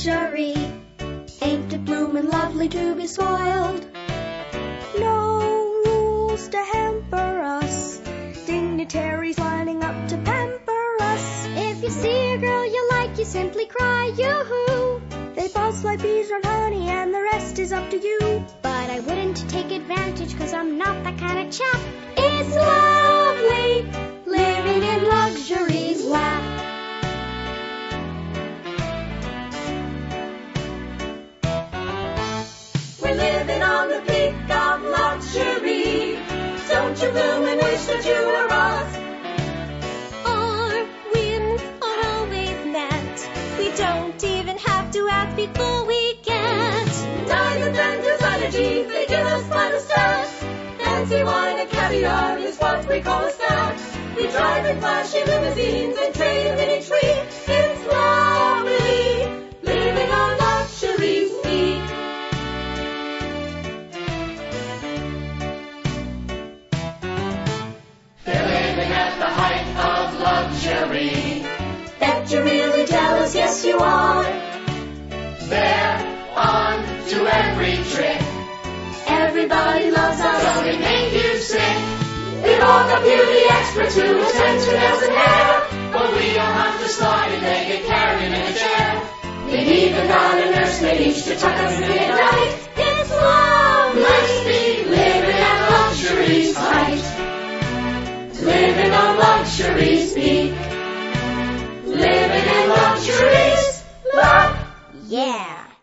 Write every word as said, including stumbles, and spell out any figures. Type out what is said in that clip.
luxury. Ain't it bloomin' lovely to be spoiled? No rules to hamper us, dignitaries lining up to pamper us. If you see a girl you like, you simply cry yoo-hoo. They buzz like bees around honey and the rest is up to you. But I wouldn't take advantage, cause I'm not that kind of chap. It's lovely living in luxury's lap. We're living on the peak of luxury. Don't you bloom and wish that you were us? Our whims are always met. We don't even have to ask before we get. Diamonds and designer jeans, they give us quite a start. Fancy wine and caviar is what we call a snack. We drive in flashy limousines and trade in mini tree. It's lovely living on luxury's peak. They're living at the height of luxury. Bet you're really jealous, yes you are. They're on to every trick. Everybody loves us. Don't it make you sick? We've all got beauty experts who attend to nails and hair. But we don't have to slide and they get carried in a chair. They've even got a nursemaid each to tuck us in at night. It's lovely Let's be living at luxury's height. living on luxury's peak. Living in luxury's lap. Yeah.